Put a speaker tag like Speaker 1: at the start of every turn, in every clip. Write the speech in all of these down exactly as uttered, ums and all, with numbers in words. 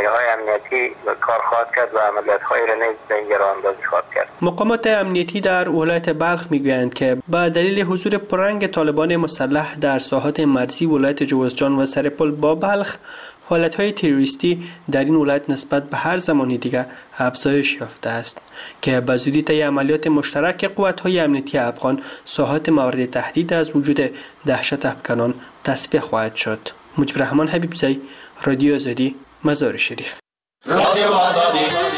Speaker 1: نیروهای امنیتی کار خواهد کرد و عملیات‌های را نیز به این راه اندازی خواهد کرد.
Speaker 2: مقامات امنیتی در ولایت بلخ میگویند که به دلیل حضور پررنگ طالبان مسلح در ساحات مرزی ولایت جوزجان و سرپل با بلخ، حالتهای تروریستی در این ولایت نسبت به هر زمانی دیگر افزایش یافته است که به زودی طی عملیات مشترک قوت‌های امنیتی افغان ساحات مورد تهدید از وجود دهشت افکنان تصفیه خواهد شد. مجیب الرحمن حبیبزی، رادیو آزادی، مزار شریف.
Speaker 3: رادیو آزادی.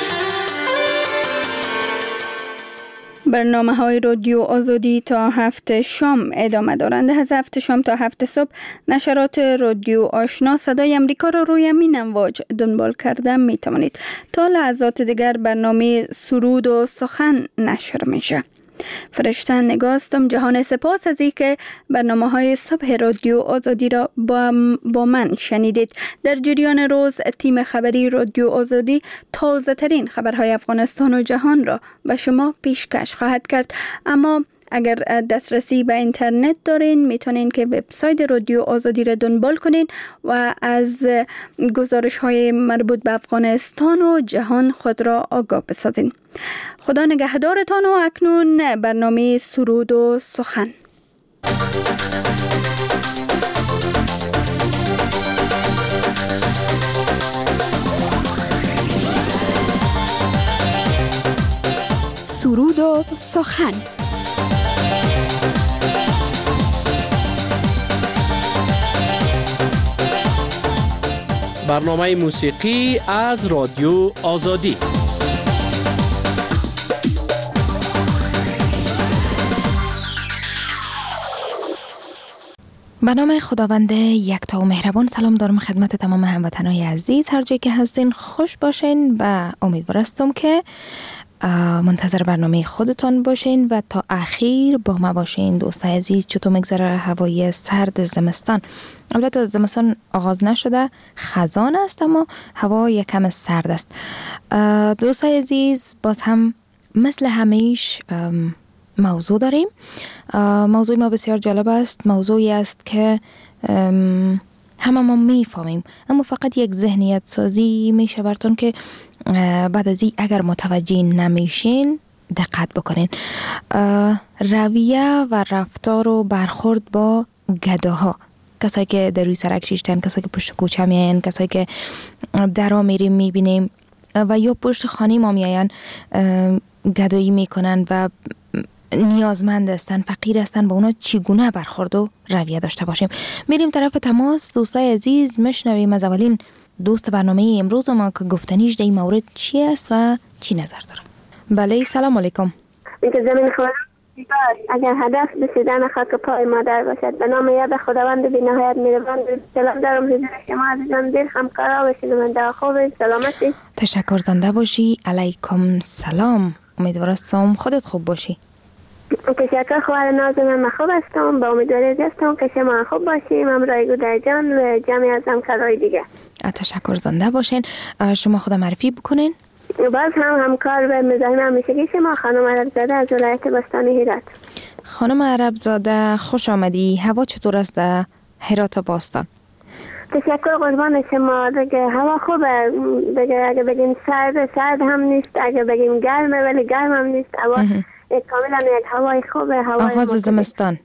Speaker 4: برنامه های رادیو آزادی تا هفت شام ادامه دارند. از هفت شام تا هفت صبح نشرات رادیو آشنا صدای امریکا را روی این امواج دنبال کرده می توانید. تا لحظات دیگر برنامه سرود و سخن نشر میشه. فرشته نگاستم. جهان سپاس از اینکه برنامه های صبح رادیو آزادی را با, با من شنیدید. در جریان روز تیم خبری رادیو آزادی تازه ترین خبرهای افغانستان و جهان را به شما پیشکش خواهد کرد. اما اگر دسترسی به اینترنت دارین میتونین که وبسایت رادیو آزادی را دنبال کنین و از گزارش های مربوط به افغانستان و جهان خود را آگاه بسازین. خدا نگهدارتان و اکنون برنامه سرود و سخن. سرود و سخن.
Speaker 5: برنامه موسیقی از رادیو آزادی.
Speaker 6: به نام خداوند یکتا و مهربان سلام دارم خدمت تمام هموطنان عزیز. هر جایی که هستین خوش باشین و امیدوار هستم که منتظر برنامه خودتان باشین و تا اخیر با ما باشین. دوستای عزیز، چطور میگذره هوای سرد زمستان؟ البته زمستان آغاز نشده، خزان است اما هوا یکم سرد است. دوستای عزیز، باز هم مثل همیش موضوع داریم. موضوع ما بسیار جالب است. موضوعی است که همه ما میفهمیم اما فقط یک ذهنیت سازی میشه براتون که بعد از این اگر متوجه نمیشین دقت بکنین. رویه و رفتار و برخورد با گداها، کسایی که در روی سرک شیشتن، کسایی که پشت کوچه میاین، کسایی که درا میریم میبینیم و یا پشت خانه ما میاین گدایی میکنن و نیازمند هستن، فقیر هستن، با اونا چگونه برخورد و رویه داشته باشیم. میریم طرف تماس. دوستای عزیز، میشنویم از اولین دوست برنامه امروز ما که گفتنیش در این مورد چی است و چی نظر داره. بله، سلام علیکم.
Speaker 7: اینکه زمین خورم اگر هدف رسیدن خاک پای مادر باشد. به نام یاد خداوند بی نهایت مهربان، سلام دارم حضور شما عزیزان، دل همکارا و شنونده خوب سلامتی.
Speaker 6: تشکر، زنده باشی. علیکم سلام. امیدوار هستم خودت خوب باشی.
Speaker 7: تشکر. خواهر نازم، من خوب هستم، با امیدواری هستم که شما خوب باشیم، همراه گودر جان و جمعی از همکارای دیگه.
Speaker 6: تشکر، زنده باشین. شما خود معرفی بکنین.
Speaker 7: باز هم همکار و مزاحم همیشگی شما خانم عربزاده از ولایت بستان هرات.
Speaker 6: خانم عربزاده، خوش آمدی. هوا چطور است در هرات و باستان؟
Speaker 7: تشکر قربان شما. دیگه هوا خوبه، دیگه اگه بگیم سرد سرد هم نیست، اگه بگیم گرمه ولی گرم هم نیست. هوا کاملا یک هوای خوبه، هوای
Speaker 6: آغاز زمستان.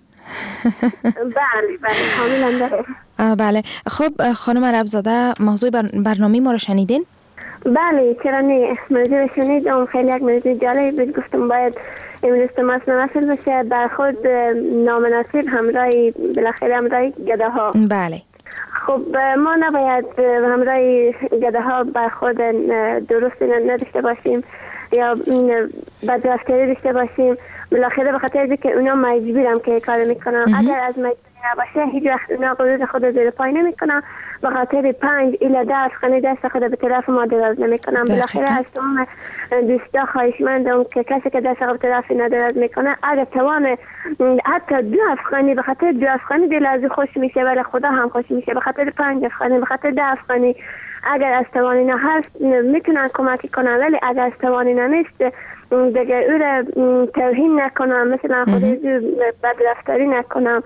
Speaker 7: بله بله کاملا داره.
Speaker 6: بله. خب خانم عربزاده، موضوع برنامه ما رو شنیدین؟
Speaker 7: بله، چرا نه، موضوع شنیدم، خیلی یک موضوع جالب بود. گفتم باید امروز تماس نوصل بشه. برخورد نامناسب همراهی بالاخره همراهی گداها.
Speaker 6: بله.
Speaker 7: خب ما نباید همراهی گداها برخورد درست نداشته باشیم یا بدرفتاری داشته باشیم. بالاخره به خاطر اینکه اونا مجبورم که کار میکنن. اگر از مجبوری نباشه هیچ وقت اونا قدرت خود زیر پای نمیکنن. به خاطر پنج الی ده خانه دست خود به طرف ما دراز نمیکنن. بالاخره از تمام دوستا خواهشمندم که کسی که دست خود به طرف ندراز میکنه اگر توان حتی دو افغانی، به خاطر دو افغانی دل از خوش میشه ولی خدا هم خوش میشه. به خاطر پنج افغانی، به خاطر ده افغانی اگر از توانی نه هست میتونن کمکی کنن، ولی اگر از توانی نه نیست دیگه او را توهین نکنم، مثلا خود بدرفتاری نکنم.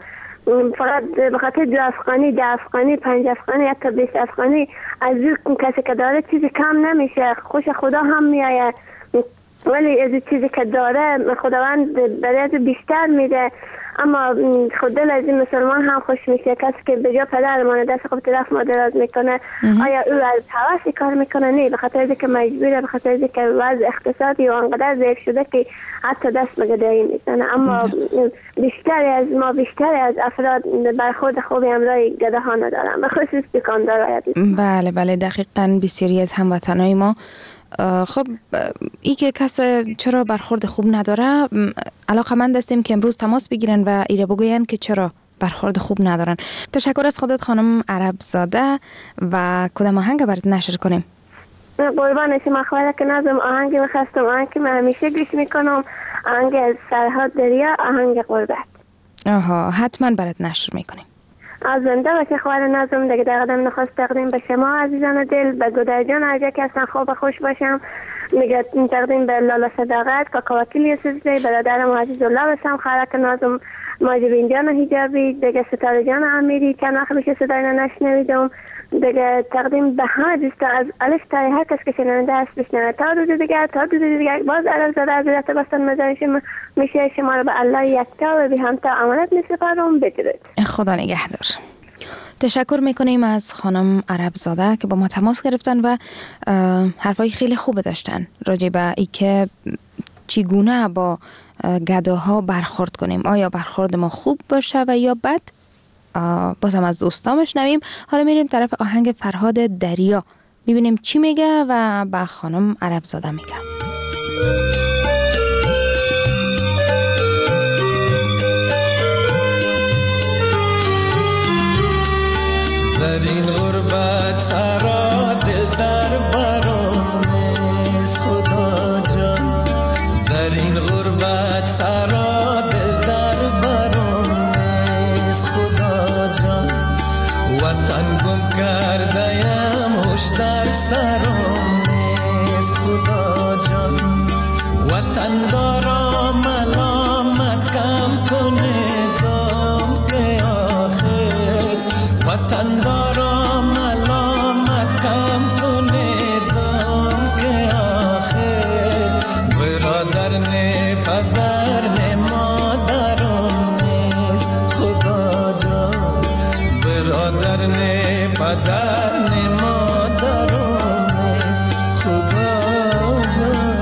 Speaker 7: فقط به خاطر دو افغانی، ده افغانی، پنج افغانی، حتی بیست افغانی از اون کسی که داره چیزی کم نمیشه، خوش خدا هم میایه، ولی از چیزی که داره خداوند برای بیشتر میده. اما خود دل از این مسلمان هم خوش میشه، کسی که به جا پدرمان دست خود طرف ما دراز میکنه، آیا او از هوس کار میکنه؟ نه، به خاطر اینکه مجبوره، به خاطر اینکه وضع اقتصادی و انقدر ضعیف شده که حتی دست به گدایی میزنه. اما بیشتری از ما، بیشتری از افراد برخورد خوبی همراه گده ها ندارن، به خصوص دکاندارای.
Speaker 6: بله بله، دقیقاً بسیاری از هموطنای ما. خب ای که کس چرا برخورد خوب نداره، علاقمند هستیم که امروز تماس بگیرن و ایره بگوین که چرا برخورد خوب ندارن. تشکر از خودت خانم عرب زاده. و کدام آهنگ برات نشر کنیم؟
Speaker 7: قربان شما، خواهر که نازم آهنگی بخواستم، آهنگ که من همیشه گوش میکنم، آهنگ از فرهاد دریا، آهنگ قربت.
Speaker 6: آها، حتما برات نشر میکنیم.
Speaker 7: از زنده باشه خواهر نازم. دیگه در قدم نخواست تقدیم به شما عزیزان دل، به گودر جان عجا که اصلا خوب خوش باشم. میگه تقدیم به لالا صداقت، کاکا وکیلی سزده، برادرم عزیز الله بسم، خواهر نازم ماجبین جان حجابی، دیگه ستاره جان امیری که وقت میشه صدای نشنویدم. دیگه تقدیم به همه دوستا از الف تا هر کس که شنونده هست بشنوه. تا روز دیگه، تا روز دیگه باز عرب زاده از رت بستن مزارشم میشه شما رو به الله یکتا و بی همتا امانت میسپارم. بدرود.
Speaker 6: خدا نگهدار. تشکر میکنیم از خانم عرب زاده که با ما تماس گرفتن و حرفای خیلی خوب داشتن راجع به ای که چگونه با گداها برخورد کنیم، آیا برخورد ما خوب باشه و یا بد. بازم از دوستان بشنویم. حالا میریم طرف آهنگ فرهاد دریا، ببینیم چی میگه و با خانم عرب زاده میگه.
Speaker 3: در این غربت سرا دل در برام نیست خدا جان، در این غربت سرا دل در برام نیست خدا جان، وطن گم کرده ام هوش در سرام نیست خدا جان، وطن دارم ملامت کم کنه دام که آخر، وطن دارم ملامت کم کنه دام که آخر، برادر نه پدر نه مادرم نیست خدا جان، برادر نه پدر نه مادرم نیست خدا جان.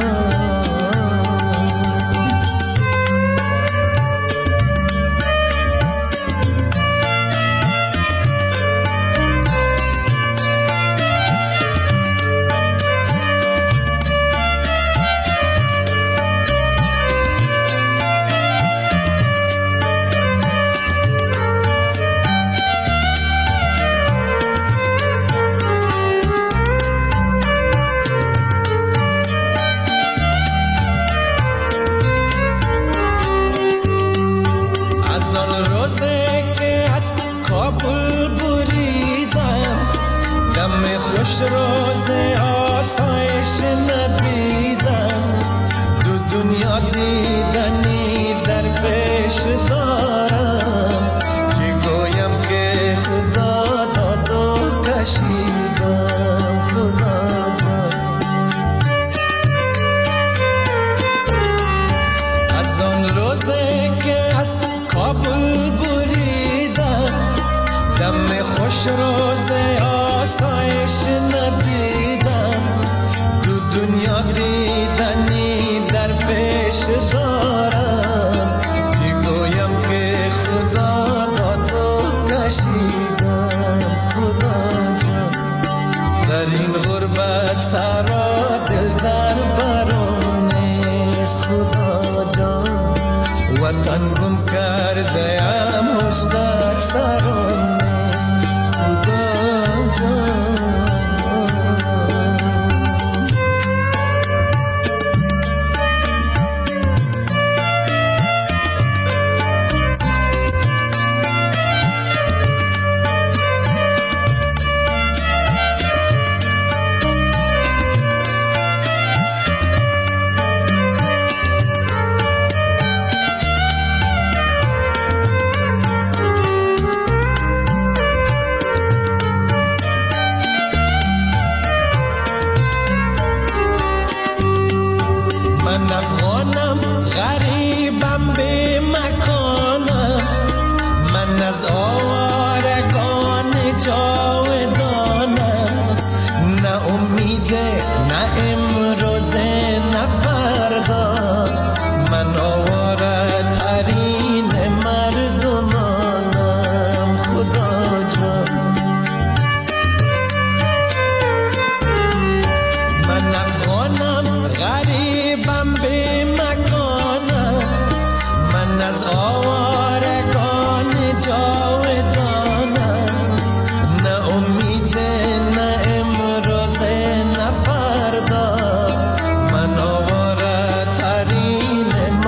Speaker 3: خوش روز آسایش نبیدم، دو دنیا دیدنی در پیش دارم، چی گویم که خدا داد و کشیدم خدا جان، از آن روزه که از کابل بریدم، دم خوش روز آسایش ندیدم، دو دنیا دیدنی در پیش دارم، چی گویم که خدا داد و کشیدم خدا جان، در این غربت سرا دل در برام نیست خدا جان، وطن گم کرده ام هوش در سرم نیست خدا جان. امیده نه امروز نه فردا، من آواره ترین مردمانم خدا جان. من افغانم غریبم به مکانم، من از آوارگان جاودانم، نه امید نه امروز نه فردا، من آواره ترین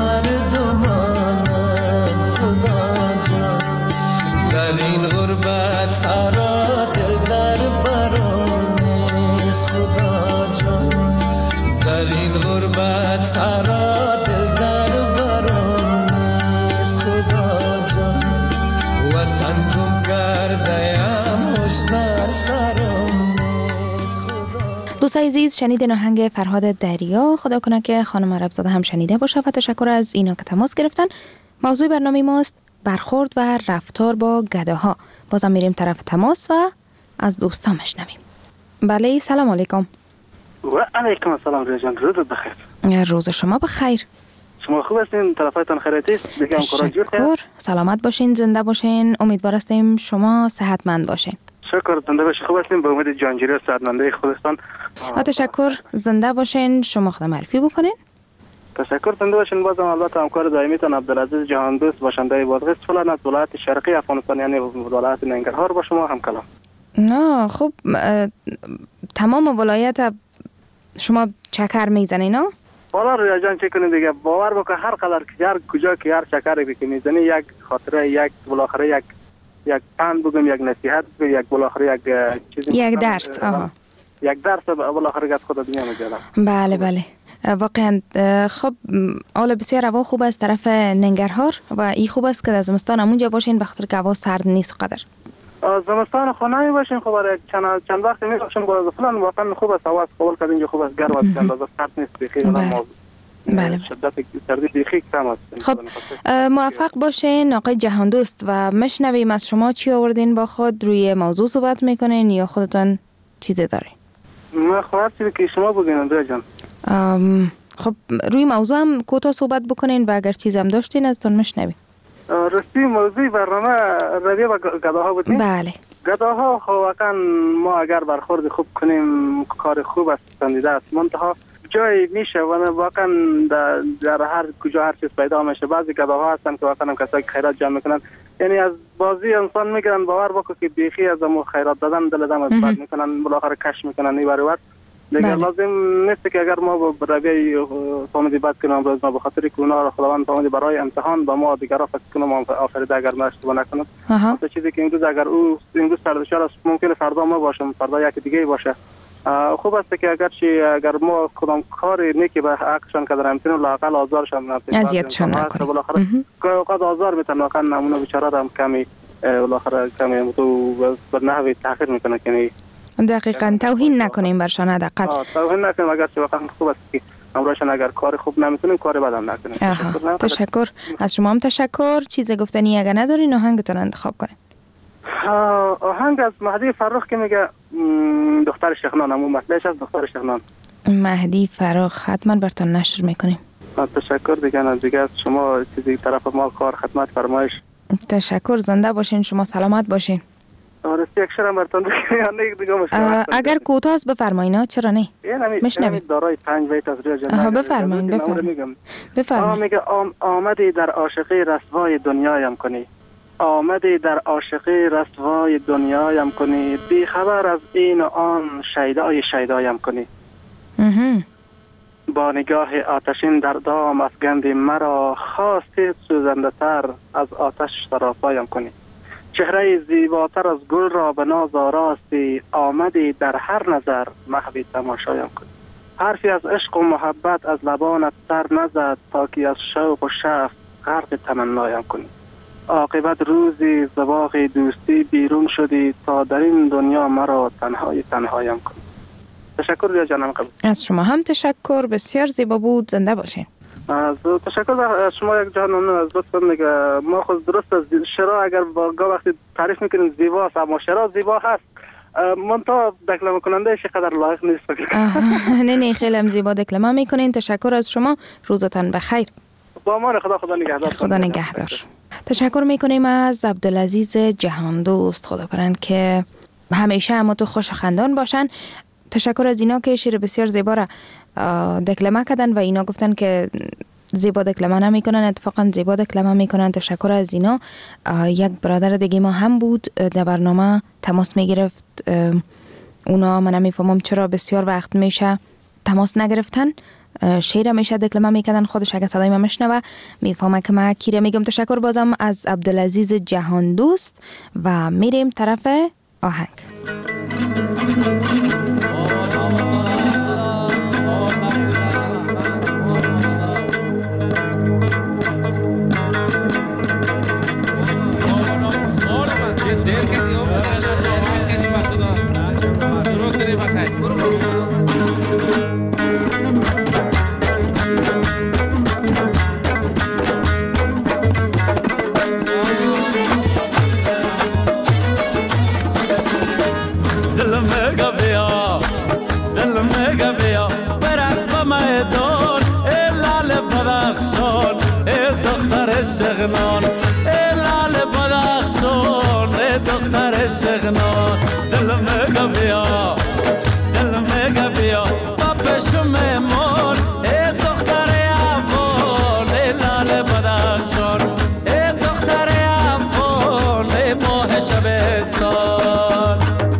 Speaker 3: مردمانم خدا جان. در این غربت سارا دل در برام نیست خدا جان، در این غربت سارا دل در برام نیست خدا جان. وطن گم کرده‌ام هوش در سرم نیست خدا.
Speaker 6: دوستای عزیز، شنیدین آهنگ فرهاد دریا. خدا کنه که خانم عربزاده هم شنیده باشه و تشکر از اینا که تماس گرفتن. موضوع برنامه ماست برخورد و رفتار با گداها. بازم میریم طرف تماس و از دوستان میشنویم. بله، سلام علیکم.
Speaker 8: و علیکم السلام ریجان، روز بخیر.
Speaker 6: روز شما بخیر.
Speaker 8: شما خوب هستین؟ طرفایتان خیریتی است؟ دیگه همکارا جور
Speaker 6: شکر. سلامت باشین، زنده باشین. امیدوار هستیم شما صحتمند باشین.
Speaker 8: شکر. زنده باشین، خوب هستین؟ به امید جانجیری و صحتمندی خودتان.
Speaker 6: تشکر. زنده باشین. شما خود معرفی بکنین.
Speaker 8: تشکر. زنده باشین. بازم البته همکار دائمیتان عبدالعزیز جهان دوست باشنده بادغیس فلان از ولایت شرقی افغانستان، یعنی ولایت ننگرهار با شما هم کلام.
Speaker 6: نه خب تمام ولایت شما چکر میزنین؟ نه
Speaker 8: والا رویا جان چه کنید دیگه، باور بکن هر قدر که هر کجا که هر چکری که میزنی یک خاطره، یک بالاخره یک یک پند بگم، یک نصیحت بگم، یک بالاخره یک چیزی
Speaker 6: یک درس. آها،
Speaker 8: یک درس بالاخره از خود دنیا میگیرم.
Speaker 6: بله بله واقعا. خب حالا بسیار هوا خوب است طرف ننگرهار و این خوب است که در زمستان همونجا باشین بخاطر که هوا سرد نیست قدر.
Speaker 8: زمستان خونه باشین خب برای چند چند وقت میباشیم باز فلان واقعا خوب است، هوا قبول کردین اینجا خوب است، گرم است، اندازه سرد نیست بخیر.
Speaker 6: بله. بله.
Speaker 8: شدت سردی بخیر کم است.
Speaker 6: خب موفق باشین آقای جهان دوست و مشنویم از شما چی آوردین با خود، روی موضوع صحبت میکنین یا خودتان چیزی دارین؟
Speaker 8: ما خواهر چیزی که شما بگین اندرا جان.
Speaker 6: خب روی موضوع هم کوتاه صحبت بکنین و اگر چیز هم داشتین ازتون مشنویم.
Speaker 8: راستی موضوع برنامه رویه و گداها بودیم.
Speaker 6: بله.
Speaker 8: گداها واقعا ما اگر برخورد خوب کنیم کار خوب است، پسندیده است، منتها جای میشه و واقعا در, در هر کجا هر چیز پیدا میشه. بعضی گداها هستن که واقعا هم کسایی که خیرات جمع میکنن، یعنی از بازی انسان میگیرن، باور بکن که بیخی از امو خیرات دادن دل دم از بد میکنن، بالاخره کش میکنن این ور دیگه. لازم نیست که اگر ما با رویه فامیلی بد کنیم امروز ما به خاطر که اونا را خداوند فامیلی برای امتحان با ما دیگر را فکر کنم آفریده اگر ما اشتباه نکنم. مثلا چیزی که امروز اگر او امروز سردشار است ممکنه فردا ما باشم، فردا یک دیگه باشه. خوب است که اگر چی اگر ما کدام کار نیکی به حقشان که در امتحان لااقل آزارشان نکنیم،
Speaker 6: اذیتشان نکنیم.
Speaker 8: بالاخره گاهی اوقات آزار میتن، واقعا نمونه بیچاره هم کمی بالاخره کمی تو به نحوی تحقیر میکنه که
Speaker 6: دقیقاً توهین نکنیم برشان. حداقل
Speaker 8: توهین نکنیم. اگر چه واقعا خوب است که امروزشان اگر کار خوب نمیتونیم کار بد هم نکنیم.
Speaker 6: تشکر. تشکر از شما هم تشکر. چیز گفتنی اگر ندارین آهنگتون انتخاب کنین.
Speaker 8: آهنگ از مهدی فرخ که میگه دختر شیخنان، همون مطلعش از دختر شیخنان.
Speaker 6: مهدی فرخ حتما براتون نشر میکنیم.
Speaker 8: تشکر دیگه از دیگه از شما چیزی طرف ما کار خدمت فرمایش.
Speaker 6: تشکر. زنده باشین، شما سلامت باشین.
Speaker 8: راستی یک شرم براتون دیگه
Speaker 6: اگر کوتاه بفرمایید. چرا نه؟
Speaker 8: میشنوید. دارای پنج بیت از ریا جان.
Speaker 6: بفرمایید بفرمایید.
Speaker 8: بفرمایید. میگه آمدی در عاشقی رسوای دنیایم کنی، آمدی در عاشقی رسوای دنیایم کنی، بی خبر از این و آن شیدای شیدایم کنی. با نگاه آتشین در دام افگندی مرا، خواستی سوزنده تر از آتش سراپایم کنی. چهره زیباتر از گل را به ناز آراستی، آمدی در هر نظر محوی تماشایم کنی. حرفی از عشق و محبت از لبانت سر نزد، تا که از شوق و شفق غرق تمنایم کنی. عاقبت روزی زواغ دوستی بیرون شدی، تا در این دنیا مرا تنهای تنهایم کنی. تشکر ریا جانم. قبل
Speaker 6: از شما هم تشکر. بسیار زیبا بود. زنده باشین.
Speaker 8: از تشکر از شما یک جان ممنون. از لطف میگه ما خود درست از شرا اگر با وقتی تعریف میکنیم زیباست، اما شرا زیبا هست منتها دکلمه کننده چقدر لایق نیست فکر.
Speaker 6: نه نه خیلی هم زیبا دکلمه میکنین. تشکر از شما. روزتان بخیر.
Speaker 8: با امان خدا. خدا نگهدار.
Speaker 6: خدا نگهدار. تشکر میکنیم از عبدالعزیز جهاندوست. خدا کنند که همیشه اما تو خوش خندان باشن. تشکر از اینا که شعر بسیار زیبا را دکلمه کردن و اینا گفتن که زیبا دکلمه نمیکنن، اتفاقا زیبا دکلمه میکنن. تشکر از اینا. یک برادر دیگه ما هم بود در برنامه تماس میگرفت. اونا من نمیفهمم چرا بسیار وقت میشه تماس نگرفتن. شعر میشه دکلمه میکردن. خودش اگه صدای من میشنوه میفهمه که من کیره میگم. تشکر بازم از عبدالعزیز جهاندوست و میریم طرف آهنگ.
Speaker 9: سغنان لال بدخشان دختر سغنان دل مگا بیا دل مگا بیا بابشم مون دختر افغان لال بدخشان دختر افغان ماه شبستان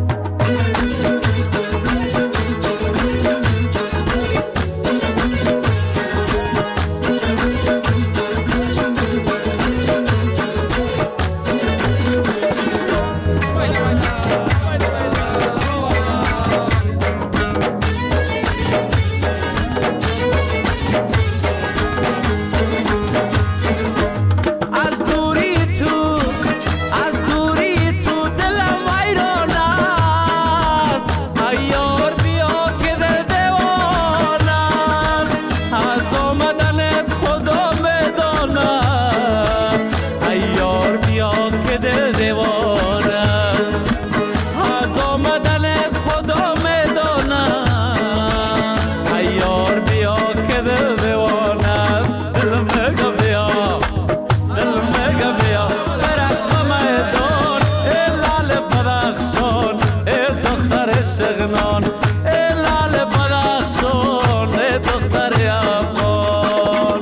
Speaker 9: سغنان لال بدخشان دختر افغان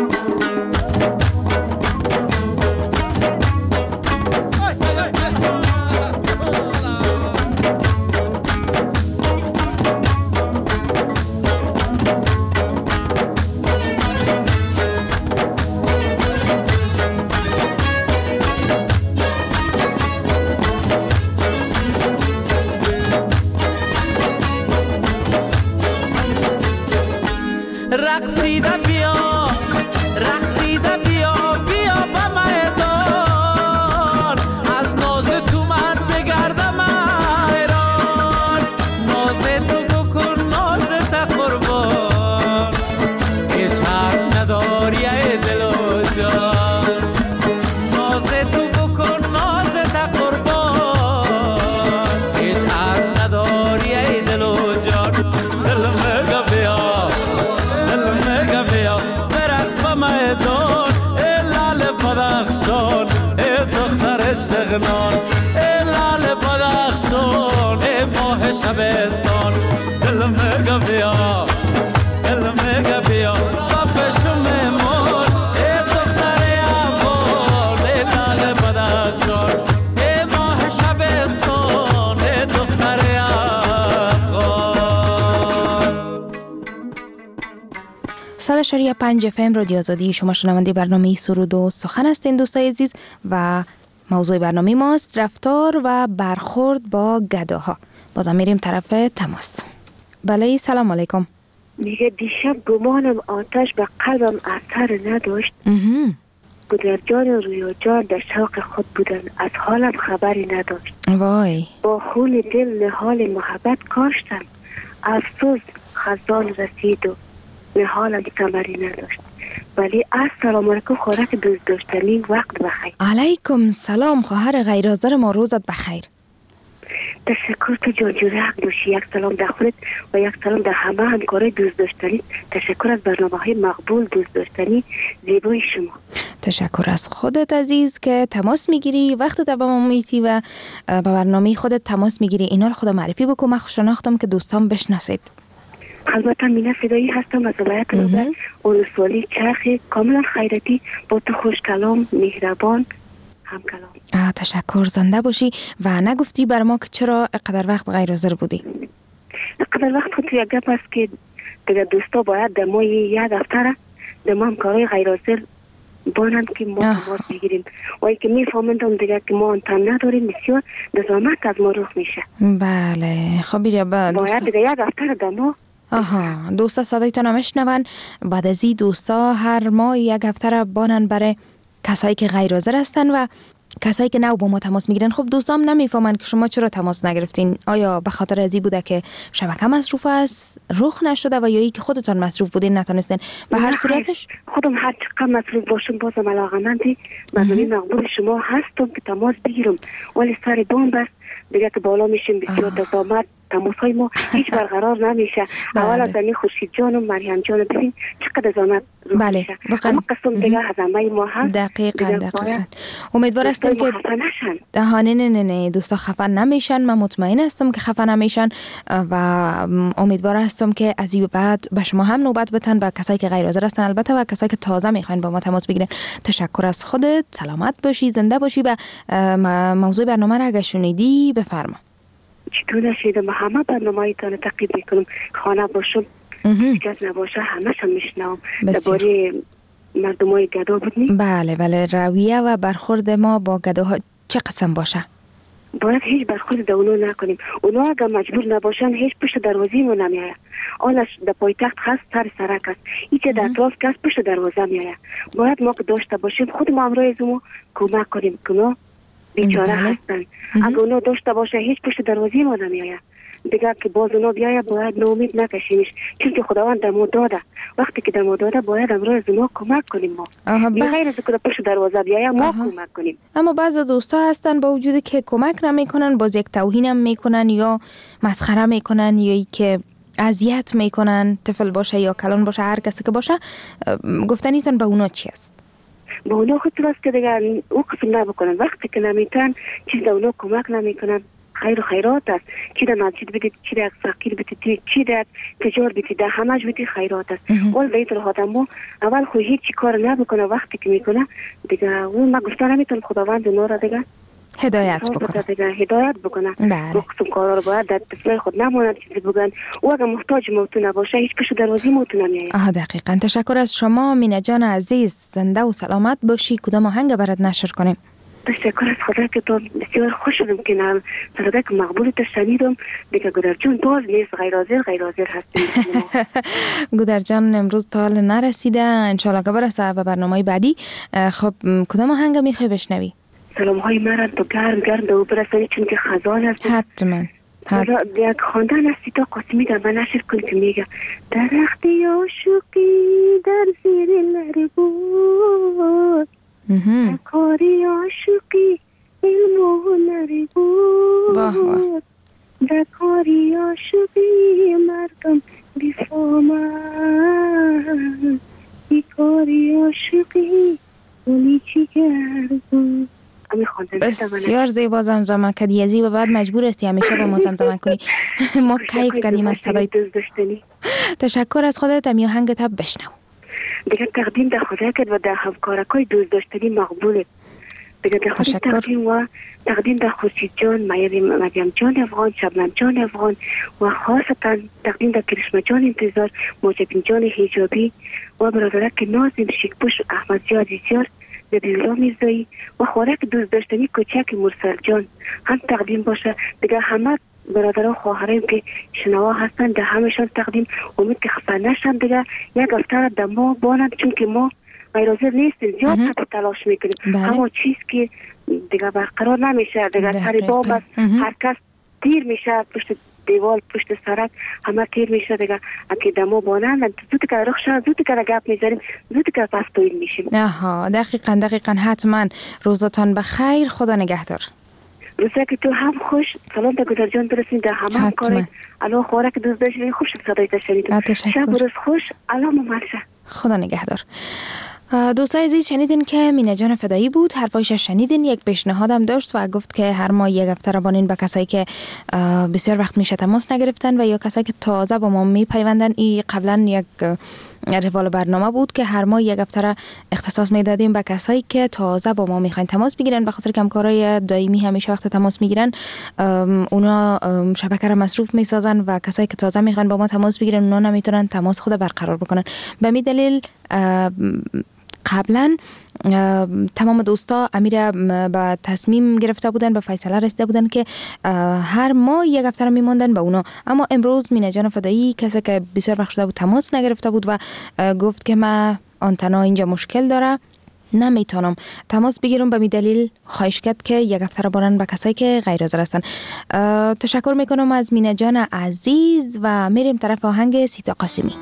Speaker 9: رقصیده بیا رقصیده بیا بیا به میدان از ناز تو من بگردم حیران ناز تو بکن ناز تا قربان هیچ حرف نداری ای دل و جان ناز تو بکن ناز تا قربان هیچ حرف نداری ای دل و جان دل مگا بیا میدان لال بدخشان دختر سغنان لال بدخشان ماه شبستان دل مگا بیا دل مگا بیا بابشم مون دختر افغان لال بدخشان ماه شبستان دختر
Speaker 6: صد و پنج اف ام رادیو آزادی. شما شنونده برنامه سرود و سخن هستین دوستای عزیز و موضوع برنامه ماست رفتار و برخورد با گداها. بازم میریم طرف تماس. بله سلام علیکم.
Speaker 10: میگه دیشب گمانم آتش به قلبم اثر نداشت. گودر جان و رویا جان در شوق خود بودن از حالم خبری نداشت.
Speaker 6: وای
Speaker 10: با خون دل نهال محبت کاشتم افسوس خزان رسید و نهالم کمری نداشت. ولی از سلام علیکم خوراک دوست داشتنی وقت بخیر.
Speaker 6: علیکم سلام خواهر غیرحاضر ما روزت بخیر.
Speaker 10: تشکر تو جان جورک باشی. یک سلام در خودت و یک سلام در همه همکارای دوست داشتنی. تشکر از برنامه‌های مقبول دوست داشتنی زیبای شما.
Speaker 6: تشکر از خودت عزیز که تماس میگیری، وقت با ما میتی و با برنامه خودت تماس میگیری. اینا رو خدا معرفی بکن، من خوش شناختم که دوستان بشناسید.
Speaker 10: البته مینا صدایی هستم از ولایت نوبت، ولسوالی چرخ، کاملا خیراتی، با تو خوش کلام، مهربان، هم کلام.
Speaker 6: تشکر، زنده باشی. و نگفتی بر ما که چرا قدر وقت غیر حاضر بودی؟
Speaker 10: قدر وقت خود یک گپ است که دیگه دوستا باید در ما یک هفته در ما همکارای غیر حاضر بانند که ما تماس بگیریم و اینکه میفهمندم دیگه که ما انتن نداریم، بسیار دزامت از ما رخ میشه.
Speaker 6: بله خب بیریا با دوستا
Speaker 10: باید دیگه یک هفته در ما.
Speaker 6: آها دوستا صدایتان هم اشنون. بعد از این دوستا هر ماه یک هفته را بانن برای کسایی که غیر حاضر هستن و کسایی که نو با ما تماس میگیرن. خب دوستام نمیفهمن که شما چرا تماس نگرفتین. آیا به خاطر ازی بوده که شبکه مصروف است، رخ نشده، و یا ای که خودتان مصروف بودین نتونستین؟ به هر صورتش
Speaker 10: خودم هر چقدر مصروف باشم بازم علاقمندی مردمی مقبول شما هستم که تماس بگیرم، ولی سر بام بس دیگه که بالا میشیم بسیار دزامت تماس های ما هیچ برقرار نمیشه. اول از این خورشید جانم مریم جانم ببین چقدر دزامت رو
Speaker 6: بله.
Speaker 10: میشه. اما قسم دیگه از همه ما هست.
Speaker 6: دقیقا دقیقا امیدوار هستم که نه نه نه نه دوستا خفن نمیشن. من مطمئن هستم که خفن نمیشن و امیدوار هستم که از این بعد به شما هم نوبت بتن، به کسایی که غیر حاضر هستن البته و کسایی که تازه میخواین با ما تماس بگیرن. تشکر از خودت، سلامت باشی، زنده باشی. و موضوع برنامه را اگه شنیدی بفرما.
Speaker 10: چطور نشیدم همه برنامه هایتان تقیید میکنم، خانه باشم کس نباشه همه شم میشنم. درباره مردم های گدا بودنی؟
Speaker 6: بله بله رویه و برخورد ما با گداها چه قسم باشه؟
Speaker 10: باید هیچ برخورد در اونو نکنیم. اونا اگر مجبور نباشن هیچ پشت دروازه ما نمیایه. آنش در پایتخت هست سر سرک است، هیچ در اطراف کس پشت دروازه میایه. باید ما که داشته باشیم خود ما امروز ما کمک کنیم که اونا بیچاره هستن. اگه اونا داشته باشه هیچ پشت دروازه ما نمیایه. دیگه که باز اونا بیایه باید ناامید نکشیمش، چون که خداوند دمو داده. وقتی که دمو داده باید امروز ما کمک کنیم. ما بی غیر از که پشت دروازه بیایه ما آها. کمک کنیم.
Speaker 6: اما بعض دوستا هستن با وجودی که کمک نمیکنن باز یک توهین هم میکنن یا مسخره میکنن یا ای که اذیت میکنن، طفل باشه یا کلان باشه هر کسی که باشه. گفتنیتون به اونا چی است؟
Speaker 10: با اونا خود راست که دیگه او قسم نبکنن. وقتی که نمیتن چیز در اونا کمک نمیکنن. خیر و خیرات است، چی در مسجد بدید، چی در فقیر بدید، چی در تجار بدید، در همش بدید خیرات است. اول به این طرح آدم اول خود هیچ چی کار نبکنه، وقتی که میکنه دیگه اون ما گفتن نمیتون خداوند اونا را دیگه
Speaker 6: هدایت بکنه
Speaker 10: دیگه هدایت بکنه.
Speaker 6: بله.
Speaker 10: قسم کارا رو باید در دستای خود نماند چیزی بگن. او اگر محتاج موتو نباشه هیچ پشت دروازه موتو نمیایه.
Speaker 6: آها دقیقاً. تشکر از شما مینا جان عزیز، زنده و سلامت باشی. کدام آهنگ برات نشر کنیم؟
Speaker 10: تشکر از خدا که تو بسیار خوش شدم که نام صدای که مقبول تو شنیدم. دیگه گودرجان باز نیست، غیر حاضر غیر حاضر هستیم.
Speaker 6: گودرجان امروز تا حال نرسیده، انشالله که برسه به برنامه بعدی. خب کدام آهنگ میخوای بشنوی؟
Speaker 10: سلام های مرا تو گرم گرم دو برسانی چون که خزان هست.
Speaker 6: حتما
Speaker 10: یک خواندن از سیتا قاسمی در من نشر کن که میگه درختی عاشقی در زیر لر بود، کاری عاشقی علم و هنری بود، در کاری عاشقی مردم بیفامن، بی کاری عاشقی اونی چی کرد بود.
Speaker 6: بسیار زیبا زمزمه کردی ازی و بعد مجبور هستی همیشه با ما زمزمه کنی. ما کیف کردیم از صدای تشکر از خودت. امی آهنگ تا بشنو.
Speaker 10: دیگه تقدیم در خدا کرد و در همکارکای دوست داشتنی مقبوله. دیگه در خدا تقدیم و تقدیم در خورشید جان، مریم جان افغان، شبنم جان افغان و خاصتا تقدیم در کرشمه جان انتظار، موجبین جان حجابی و برادرک نازم شیکپوش احمد زیاد زیار، نبیولا میرزایی و خوراک دوست داشتنی کوچک مرسل جان هم تقدیم باشه. دیگه همه برادران خواهران که شنوا هستن در همشان تقدیم. امید که خفه نشن دیگه یک هفته در ما بانند، چون که ما غیر حاضر نیستیم، زیاد حتی تلاش میکنیم. اما چیز که دیگه برقرار نمیشه دیگه سر باب است، هر کس تیر میشه پشت دیوال پشت سرک همه تیر میشه دیگه. اگه دمو بانند زود که رخ شد، زود که گپ میذاریم، زود که پس تویل میشیم.
Speaker 6: آها دقیقاً دقیقاً. حتما روزتان بخیر، خدا نگهدار.
Speaker 10: روزه که تو هم خوش سلام تا گذر جان برسید در همه هم کارید الان خواره که دوست داشتید خوب شد صدای تشنیدم شب و روز خوش الان ممرشه
Speaker 6: خدا نگهدار. دوستای عزیز شنیدین که مینه جان فدایی بود، حرفایش شنیدین. یک پیشنهادم داشت و گفت که هر ماه یک هفته را بانین به کسایی که بسیار وقت میشه تماس نگرفتن و یا کسایی که تازه با ما میپیوندن. این قبلا یک روال برنامه بود که هر ماه یک هفته را اختصاص میدادیم به کسایی که تازه با ما میخواین تماس بگیرن، به خاطر که همکارای دائمی همیشه وقت تماس میگیرن اونا شبکه را مصروف میسازن و کسایی که تازه میخوان با ما تماس بگیرن اونا نمیتونن تماس خود برقرار بکنن. به می دلیل قبلا تمام دوستا امیر به تصمیم گرفته بودن، به فیصله رسیده بودن که هر ماه یک هفته رو میموندن به اونا. اما امروز مینه جان فدایی کسی که بسیار وقت شده بود تماس نگرفته بود و گفت که من آنتنا اینجا مشکل داره نمیتونم تماس بگیرم، به می دلیل خواهش کرد که یک هفته رو بارن به کسایی که غیر حاضر هستن. تشکر میکنم از مینه جان عزیز و میریم طرف آهنگ سیتا قاسمی.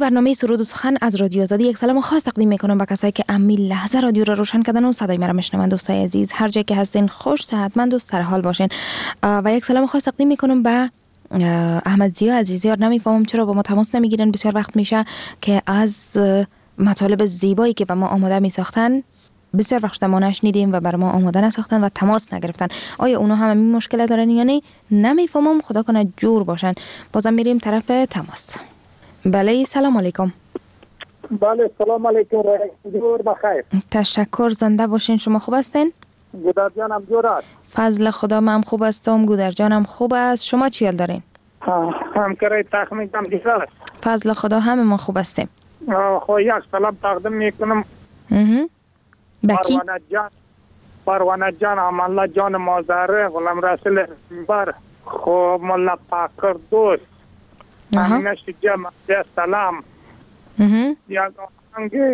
Speaker 6: برنامه سرود و سخن از رادیو آزادی یک سلام خاص تقدیم میکنم به کسایی که امی لحظه رادیو را روشن کردن و صدای مرا میشنون. دوستای عزیز هر جایی که هستین خوش صحتمند و سر حال باشین و یک سلام خاص تقدیم میکنم به احمد زیا عزیزیار. نمیفهمم چرا با ما تماس نمیگیرن، بسیار وقت میشه که از مطالب زیبایی که به ما آماده میساختن بسیار وقت ما نشنیدیم و بر ما آماده نساختن و تماس نگرفتن. آیا اونا هم این مشکل دارن یا نه؟ نمیفهمم، خدا کنه جور باشن. بازم میریم طرف تماس. بله سلام علیکم.
Speaker 11: بله سلام علیکم، جور بخیر. تشکر،
Speaker 6: زنده باشین. شما خوب هستین؟
Speaker 11: گودر جانم جور است.
Speaker 6: فضل خدا من خوب هستم، گودر جانم خوب است. شما چی حال دارین؟
Speaker 11: همکاری تخمین کم دیسه است.
Speaker 6: فضل خدا همه ما خوب هستیم.
Speaker 11: خو یک سلام تقدیم میکنم
Speaker 6: بکی؟
Speaker 11: پروانه جان پروانه جان امالله جان مازاره غلام رسول بر خو ملا پاکر دوست امینه شجاع سلام یک آهنگ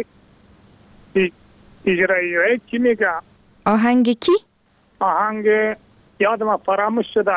Speaker 11: اجرایی چی میگه؟
Speaker 6: آهنگ کی؟
Speaker 11: آهنگ یادم فراموش شده.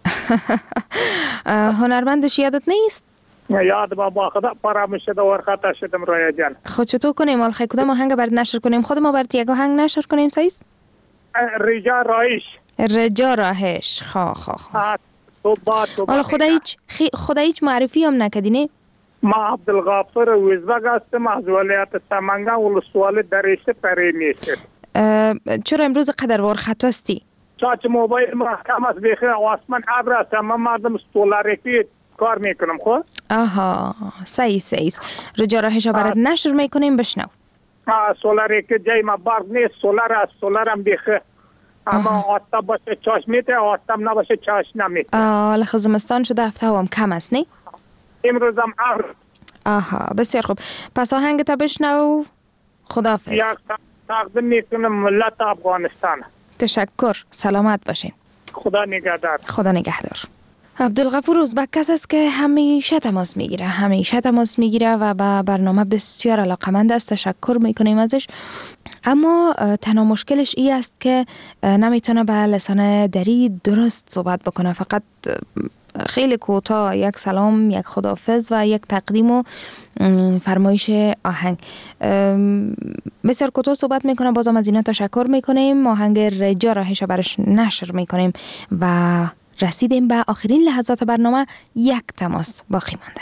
Speaker 6: هنرمندش یادت نیست؟
Speaker 11: یاد بابا خدا فراموش شده و خطا شدم رویا جان.
Speaker 6: خود چطور کنیم؟ الخی کدام آهنگ برد نشر کنیم؟ خود ما برد یک آهنگ نشر کنیم سایز؟
Speaker 11: رجا راهش
Speaker 6: رجا راهش خوا خوا خوا
Speaker 11: تو با تو
Speaker 6: با خدا هیچ خدا هیچ معرفی هم نکدینه؟
Speaker 11: ما عبدالغافر ویزبگ هستم از ولایت سمنگان ولسوالی دریشه پری میشه.
Speaker 6: چرا امروز قدروار خطا هستی؟
Speaker 11: چاچ موبایل محکم است بیخی آسمان ابر است، من مردم سولارکی کار میکنم. خب
Speaker 6: آها صحیح صحیح. رجا راهش برات نشر میکنیم بشنو.
Speaker 11: آه سولارکی جای ما برق نیست، سولار است، سولارم بیخی اما آتاب باشه چاش میته، آتاب نباشه چاش نمیته.
Speaker 6: آه لخزمستان شده هفته هم کم است نی؟
Speaker 11: امروز هم ابر.
Speaker 6: آها بسیار خوب، پس آهنگ تا بشنو. خداحافظ.
Speaker 11: یک تقدیم میکنم ملت افغانستان.
Speaker 6: تشکر، سلامت باشین.
Speaker 11: خدا نگهدار.
Speaker 6: خدا نگهدار. عبدالغفور ازبک کس است که همیشه تماس میگیره همیشه تماس میگیره و به برنامه بسیار علاقمند است. تشکر میکنیم ازش. اما تنها مشکلش ای است که نمیتونه به لسان دری درست صحبت بکنه، فقط خیلی کوتاه یک سلام، یک خداحافظ و یک تقدیم و فرمایش آهنگ بسیار کوتاه صحبت میکنه. بازم از اینا تشکر میکنیم. آهنگ رجا راهش برش نشر میکنیم و رسیدیم به آخرین لحظات برنامه. یک تماس باقی مانده.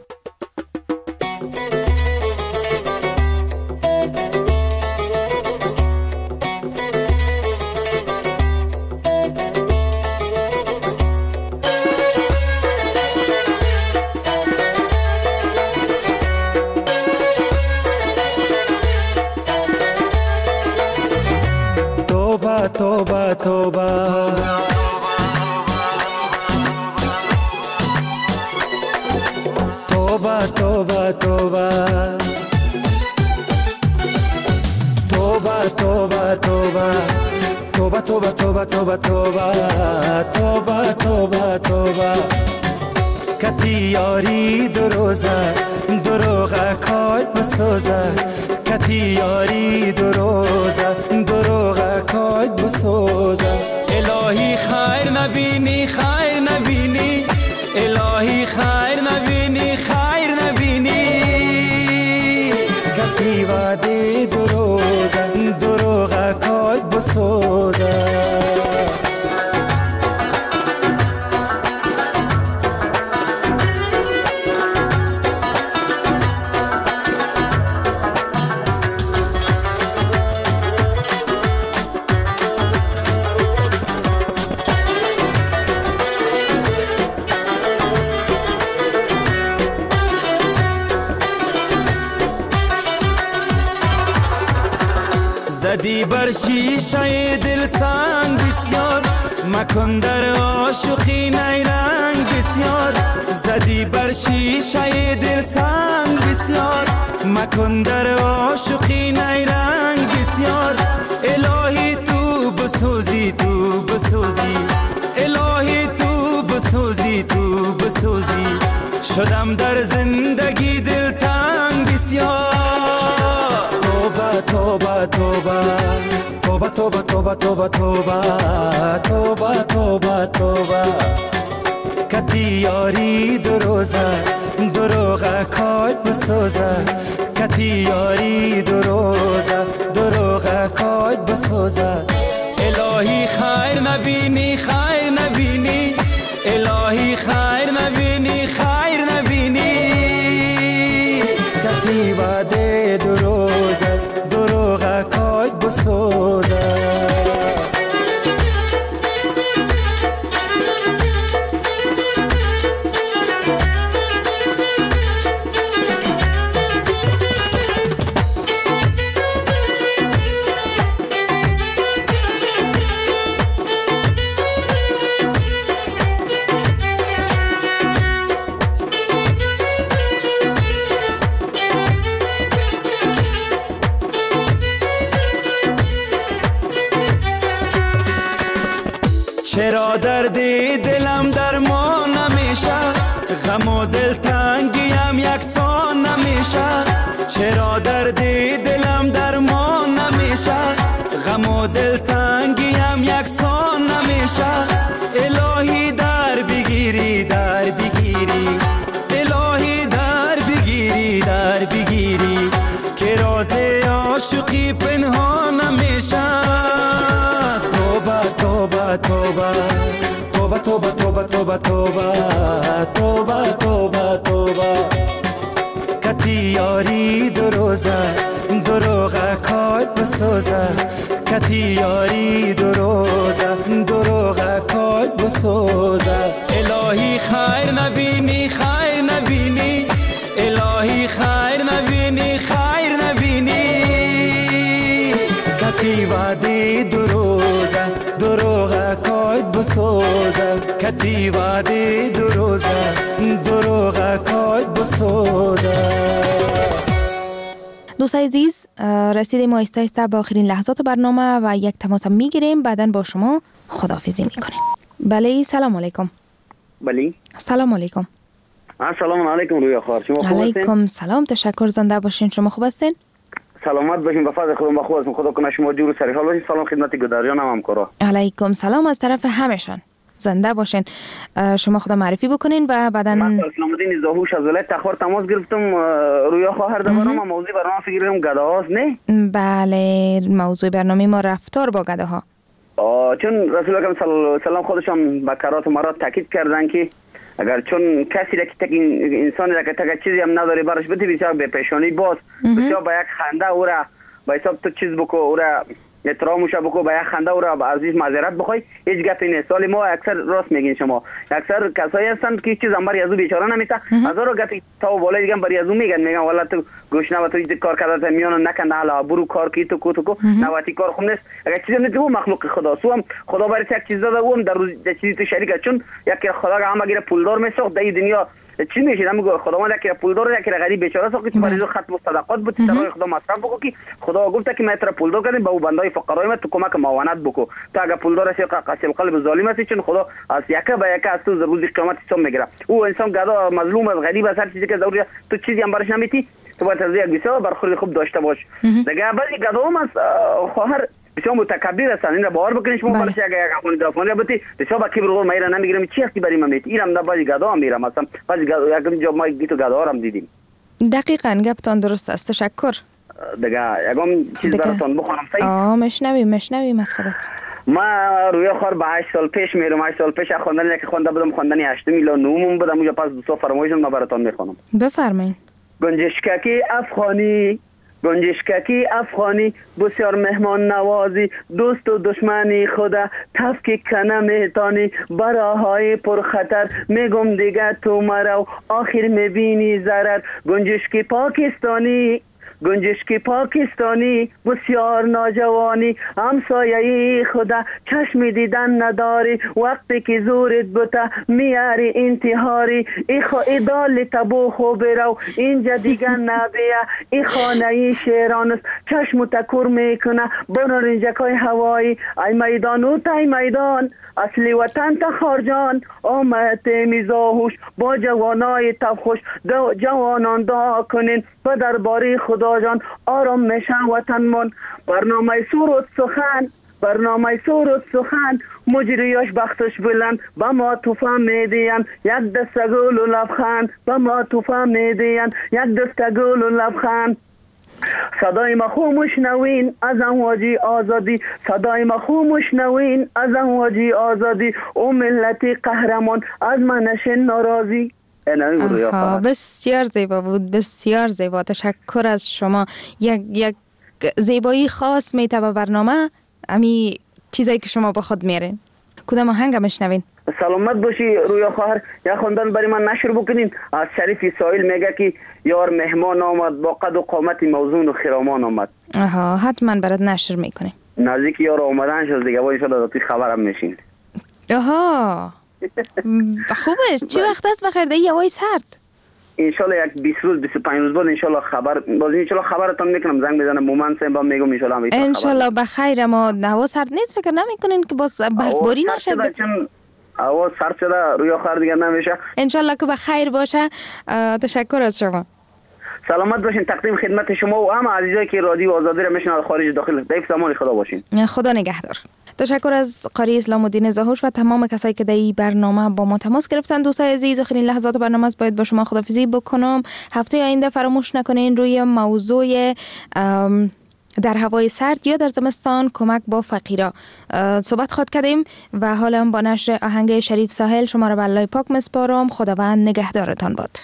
Speaker 3: توبه توبه توبه توبه توبه توبه توبه توبه توبه توبه توبه توبه توبه توبه توبه توبه کتی یاری دروزه دروغه کاید بسوزه کتی یاری دروزه دروغه کاید بسوزه الهی خیر نبینی خیر نبینی الهی خیر نبینی خیر نبینی کتی وعده دروزه دروغه کاید بسوزه زدی بر شیشه دل سنگ بسیار مکن در عاشقی نیرنگ بسیار زدی بر شیشه دل سنگ بسیار مکن در عاشقی نیرنگ بسیار الهی تو بسوزی تو بسوزی الهی تو بسوزی تو بسوزی شدم در زندگی دل تنگ بسیار توبه توبه توبه توبه توبه توبه توبه توبه توبه توبه توبه کتی کتی یاری دو روزه دروغ کاج بسوزه کتی یاری دو روزه دروغ کاج بسوزه الهی خیر نبینی خیر نبینی الهی خیر نبینی خیر نبینی کتی وعده دو روزه دروغ کاج بسوزه چرا دردی دلم درمان نمیشه غم و دلتنگیم یکسان نمیشه چرا دردی دلم درمان نمیشه غم و دلتنگیم یکسان نمیشه الهی در بگیری در بگیری الهی در بگیری در بگیری که راز عاشقی پنهان نمیشه توبه توبه توبه توبه توبه توبه توبه توبه توبه کتی یاری دو روزه دروغ کاج بسوزه کتی یاری دو روزه دروغ کاج بسوزه الهی خیر نبینی خیر نبینی الهی خیر نبینی خیر نبینی کتی وعده دو روزه دروغ کاج بسوزه کتی وعده دو روزه دروغ کاج بسوزه.
Speaker 6: دوستای عزیز رسیدیم آهسته آهسته به آخرین لحظات برنامه و یک تماس میگیریم بعداً با شما خداحافظی میکنیم. بله سلام علیکم.
Speaker 12: بله
Speaker 6: سلام علیکم.
Speaker 12: سلام علیکم رویا خار شما خوب هستین؟
Speaker 6: علیکم سلام تشکر زنده باشین شما خوب هستین؟
Speaker 12: سلامت باشین به فضل خدا خوب هستم خدا کنه شما جور و سری حال باشین سلام خدمت گداریان هم همکارا.
Speaker 6: علیکم سلام از طرف همشان زنده باشین شما خدا معرفی بکنین و بعداً
Speaker 12: من اسلام الدین زاهوش از ولایت تخار تماس گرفتم رویا خواهر در برنامه موضوع برنامه فکر کنم گداهاست نه؟
Speaker 6: بله موضوع برنامه ما رفتار با گداها.
Speaker 12: چون رسول اکرم صلی الله علیه و سلم خودشان به کرات مرات تاکید کردن که اگر چون کسی را که تک انسانی را که تک چیزی هم نداره برش بده بسیار به پیشانی باز بسیار با یک خنده او را با حساب تو چیز بکو او را احترامش بکو با یک خنده او را عزیز معذرت بخوای هیچ گپ نیست. سال ما اکثر راست میگین شما اکثر کسایی هستند که چیز هم برای ازو بیچاره نمیشه هزارو گپ تا بالای دیگه برای ازو میگن میگن والله تو گوش نه تو این کار کرده میون نکن حالا برو کار کی تو کو تو کو نواتی کار خوب نیست اگر چیزی نیست او مخلوق خدا سو هم خدا برای یک چیز داده اون در روز چیزی تو شریک چون یک خدا هم اگر پولدار میساخت در دنیا چی میشه نمیگه خداوند که پولدار یک غریب بیچاره ساخت که برای خط مصدقات بود در خدا مصرف بکو که خدا گفت که من تر پولدار کردم به بندای فقرای من تو کمک معاونت بکو تا اگر پولدار هستی قاسم قلب ظالم هستی چون خدا از یک به یک از تو روز قیامت حساب میگیره او انسان گدا مظلوم از غریب از هر چیزی که ضروری تو چیزی هم برش نمیتی تو باید از یک بسیار برخورد خوب داشته باش دیگه بعضی گدا هم از خواهر بسیار متکبر هستن این را باور بکنید شما برش اگه یک افغانی دافانی بودی بسیار با کبر غرور میرا نمیگیرم چی هستی برای من میتی اینم نه بعضی گدا هم میرم مثلا بعضی گدا یک جا ما گیتو گدا هم دیدیم.
Speaker 6: دقیقاً گپتان درست است تشکر.
Speaker 12: دیگه یکم چیز براتون بخونم صحیح؟
Speaker 6: آه مشنویم مشنویم از خودت.
Speaker 12: ما روی خور به هشت سال پیش میرم هشت سال پیش خواندن که خونده بودم خواندن هشت میلا نومم بودم اونجا پس دو سال فرمایشم ما براتون میخونم.
Speaker 6: بفرمایید.
Speaker 12: گنجشککی افغانی گنجشککی افغانی بسیار مهمان نوازی دوست و دشمنی خدا تفکیک کنه میتانی براهای پرخطر میگم دیگه تو مرو آخر میبینی ضرر گنجشکی پاکستانی گنجشکی پاکستانی بسیار ناجوانی همسایه خدا چشم دیدن نداری وقتی که زورت بوده میاری انتحاری ای خو ایدال تبو خو برو اینجا دیگه نبیه ای خانه شیران است چشم تکور میکنه برو رنجکای هوایی ای میدان او تای میدان اصلی وطن تا خارجان آمد میزاهوش با جوانای تفخوش جوانان دعا کنین و درباره خدا جان آرام میشه وطن من برنامه سرود سخن برنامه سور و سخن مجریاش بختش بلند با ما توفا میدین یک دست گل و لبخند با ما توفا میدین یک دست گل و لبخند صدای ما خاموش نوین از امواجی آزادی صدای ما خاموش نوین از امواجی آزادی او ملتی قهرمان از منش ناراضی.
Speaker 6: آها بسیار زیبا بود، بسیار زیبا. تشکر از شما. یک یک زیبایی خاص میتابه برنامه امی چیزایی که شما با خود میرین. کدام آهنگ میشنوین؟
Speaker 12: سلامت باشی رویا خواهر. یا خوندن برای من نشر بکنین. از شریف ساحل میگه که یار مهمان آمد با قد و قامت موزون و خرامان آمد.
Speaker 6: آها حتما برات نشر میکنه.
Speaker 12: نزدیک یار آمدن شد دیگه، وای شده داتی خبرم میشین.
Speaker 6: آها خوبه. چی وقت است بخیر ده هوای سرد؟
Speaker 12: انشالله یک بیست روز بیست و پنج روز بعد انشالله خبر باز انشالله خبرتون میکنم، زنگ بزنم مومن سیم با میگم انشالله
Speaker 6: انشالله بخیر. ما هوا سرد نیست؟ فکر نمیکنین که باز برفباری نشه؟
Speaker 12: هوا سرد شده رویا خیر دیگه نمیشه.
Speaker 6: انشالله که بخیر باشه. تشکر از شما.
Speaker 12: سلامت باشین. تقدیم خدمت شما و همه عزیزایی که رادیو آزادی را میشنون خارج داخل. ضیف زمان خدا باشین.
Speaker 6: خدا نگهدار. تشکر از قاری اسلام الدین زاهوش و تمام کسایی که در این برنامه با ما تماس گرفتن. دوستای عزیز آخرین لحظات برنامه است، باید با شما خداحافظی بکنم. هفته آینده فراموش نکنین روی موضوع در هوای سرد یا در زمستان کمک با فقیرا صحبت خواهد کردیم و حالا با نشر آهنگ شریف ساحل شما را به الله پاک مسپارم. خداوند نگهدارتان باد.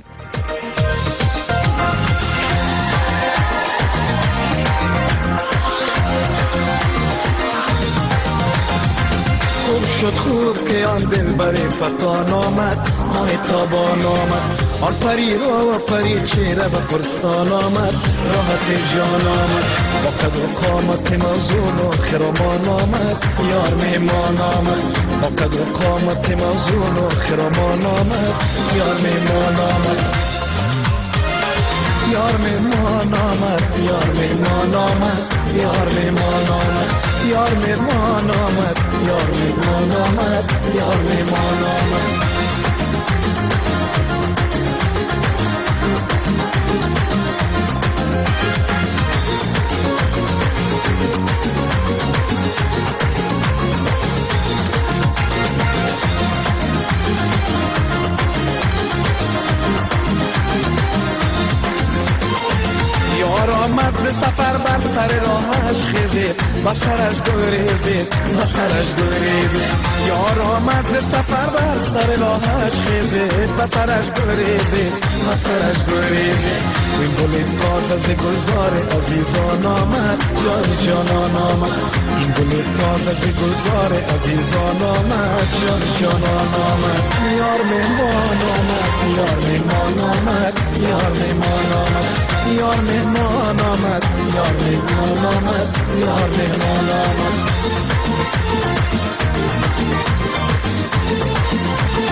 Speaker 13: خوب شد خوب که آن دل بری فتان آمد، ماه تابان آمد، آن پری رو و پری چهره به پرستان آمد، راحت جان آمد، با قدر و قامت موزون و خرامان آمد، یار مهمان آمد، با قدر و قامت موزون و خرامان آمد، یار مهمان آمد، یار مهمان آمد، یار مهمان آمد، یار مهمان آمد، یار مهمان آمد، یار مهمان آمد، یار مهمان آمد. یار آمد ز سفر بر سر راهش خیزید، با سرش گریزید، با سرش گریزید. یار آمد ز سفر بر سر راهش خیزید، با سرش گریزید، با سرش گریزید. این گل تازه ز گلزار عزیزان آمد، جان جانان آمد. این گل تازه ز گلزار عزیزان آمد، جان جانان آمد. یار مهمان آمد، یار مهمان آمد، یار مهمان آمد، یار مهمان آمد، یار مهمان آمد، یار مهمان آمد.